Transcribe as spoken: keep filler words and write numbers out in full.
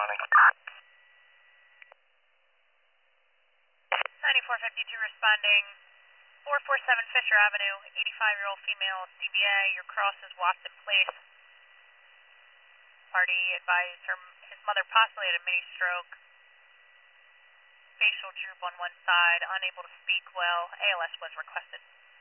responding. ninety-four fifty-two responding. four forty-seven Fisher Avenue, eighty-five-year-old female, C B A. Your cross is Watson Place. Party advised her, his mother possibly had a mini stroke. Facial droop on one side, unable to speak well. A L S was requested.